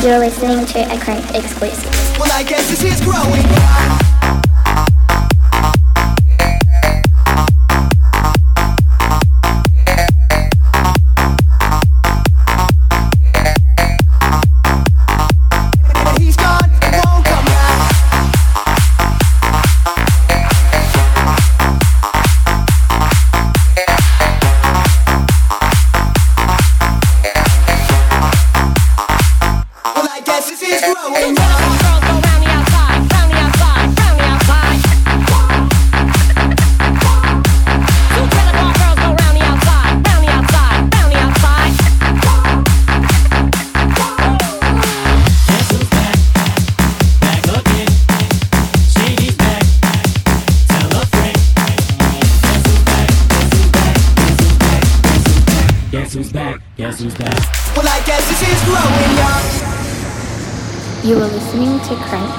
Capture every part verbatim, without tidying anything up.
You're listening to a Crank exclusive. Well, I guess this is growing. You are listening to Crank.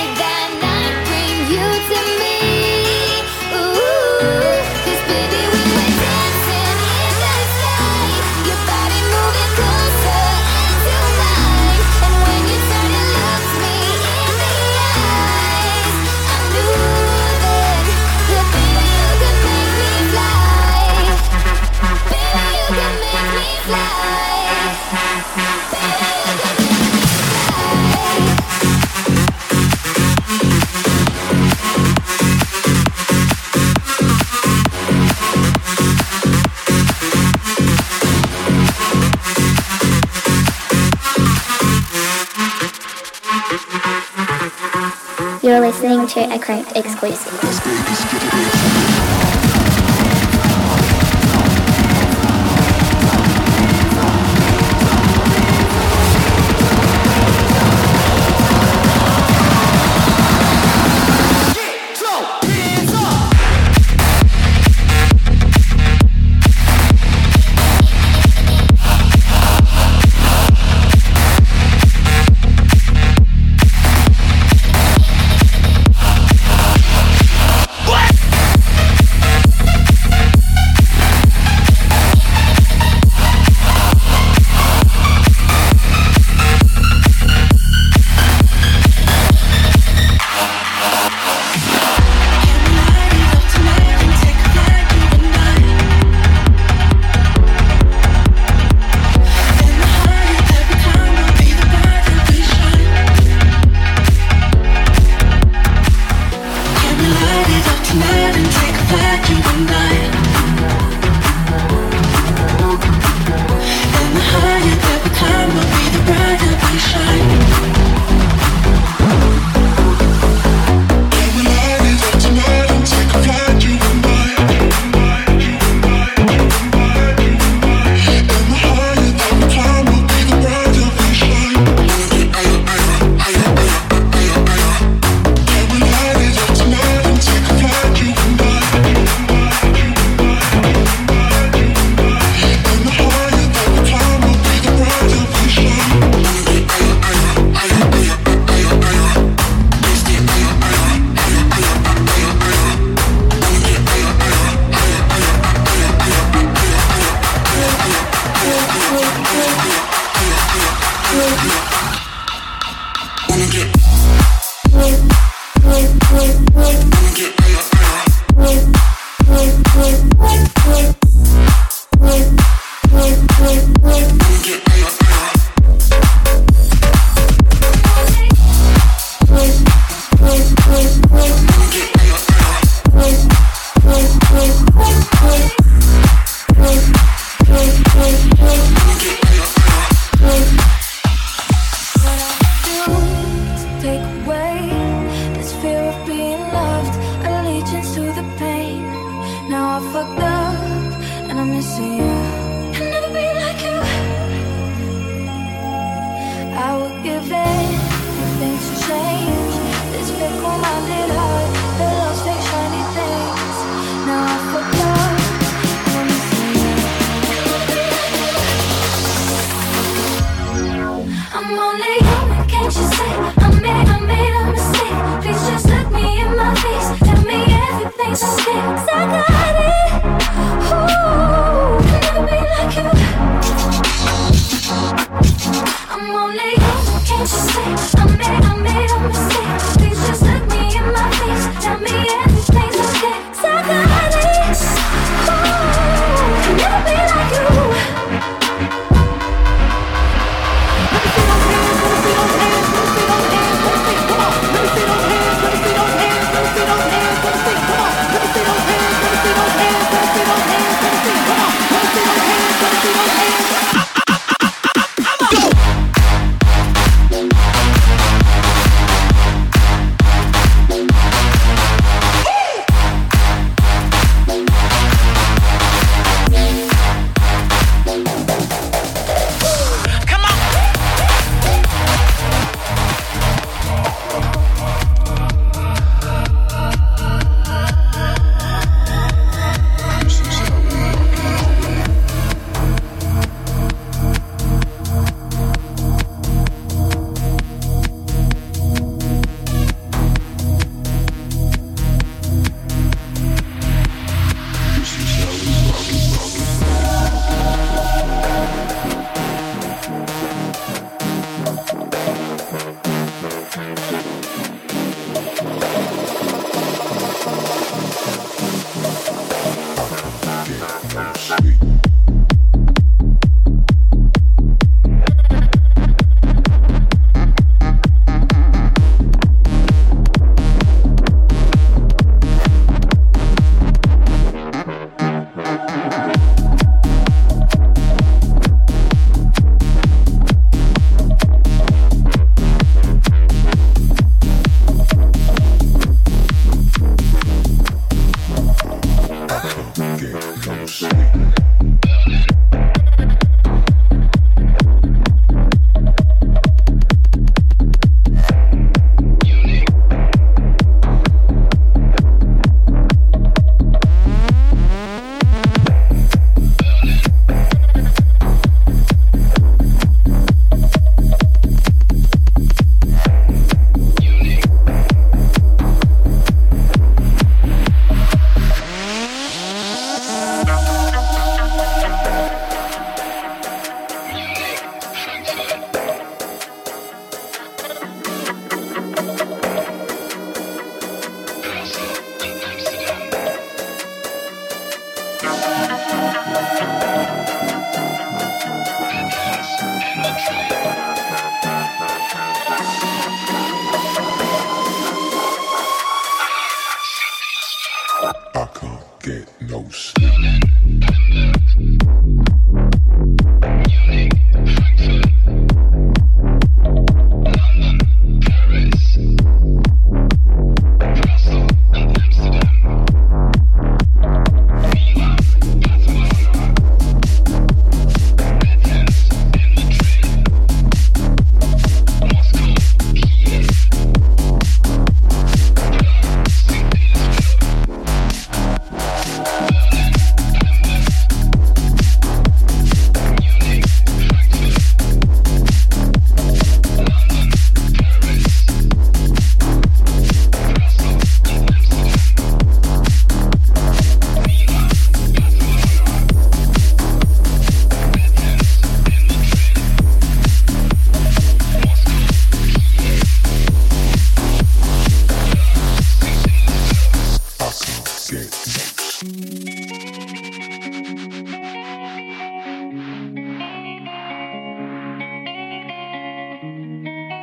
This baby will You're listening to a Cranked exclusive. Go!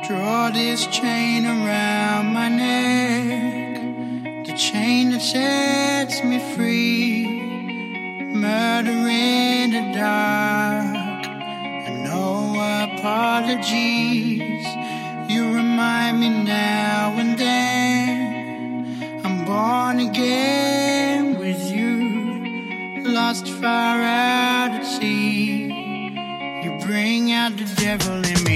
Draw this chain around my neck, the chain that sets me free. Murder in the dark, and no apologies. You remind me now and then I'm born again with you, lost far out at sea. You bring out the devil in me.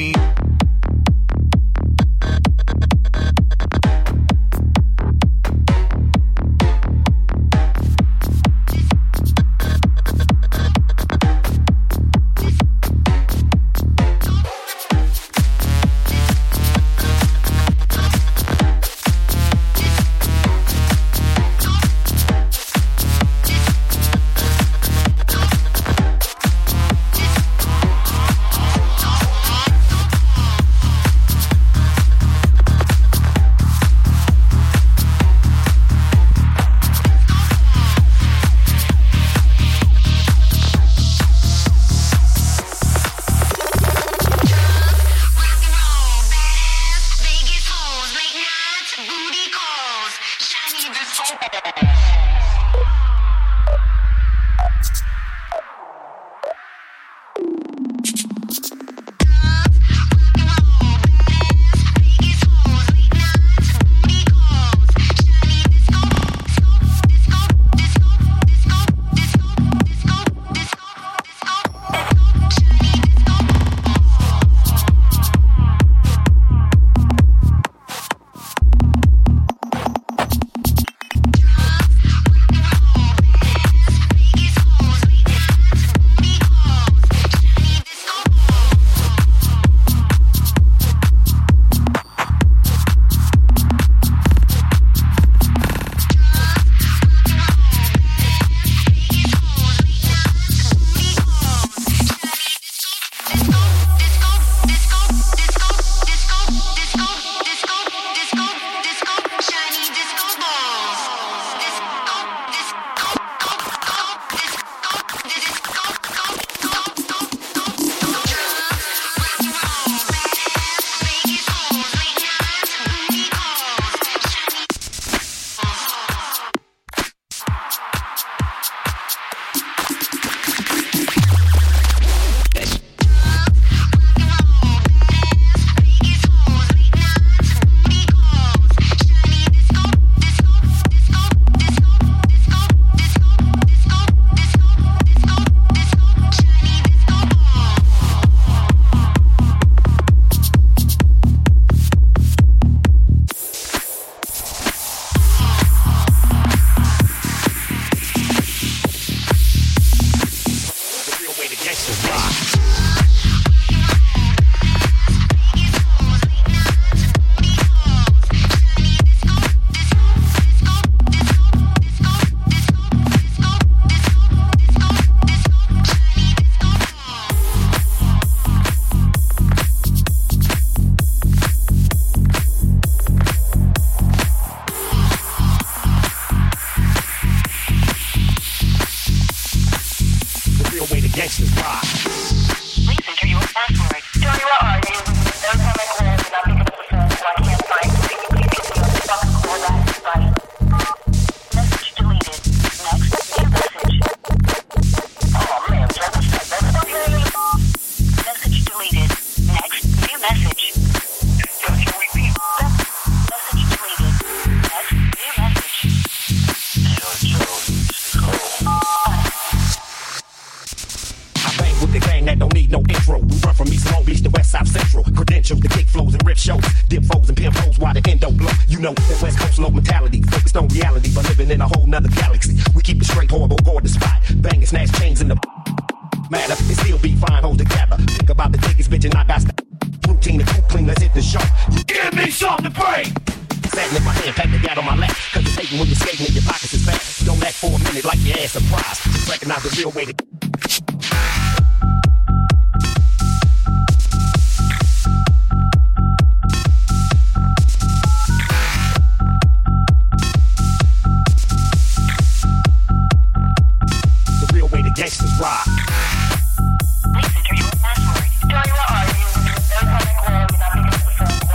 Please enter your password. Tell you what, are you? Every time I call, you're not picking up the phone, so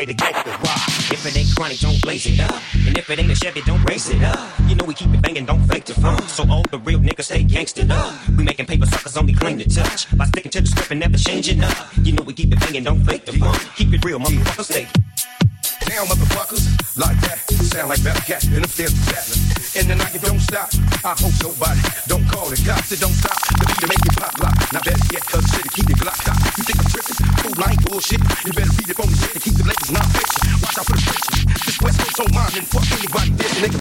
way to get it. Why? If it ain't chronic, don't blaze it up. And if it ain't a Chevy, don't race it up. You know we keep it banging, don't fake the fun. So all the real niggas stay gangsta up. We making paper suckers only claim to touch. By sticking to the script and never changing up. You know we keep it banging, don't fake the fun. Keep it real, motherfuckers, stay. Down, motherfuckers, like that. Sound like Bella Cat in the field battling. In the night, you don't stop. I hope nobody don't call the cops. It don't stop. The beat to make it pop lock. Now better yet, cuz shit, keep it glock hot. You think I'm tripping? Fool, I ain't bullshit. You better beat it on the shit and keep the ladies not fiction. Watch out for the friction. This West Coast on mine and fuck anybody dissing. Nigga,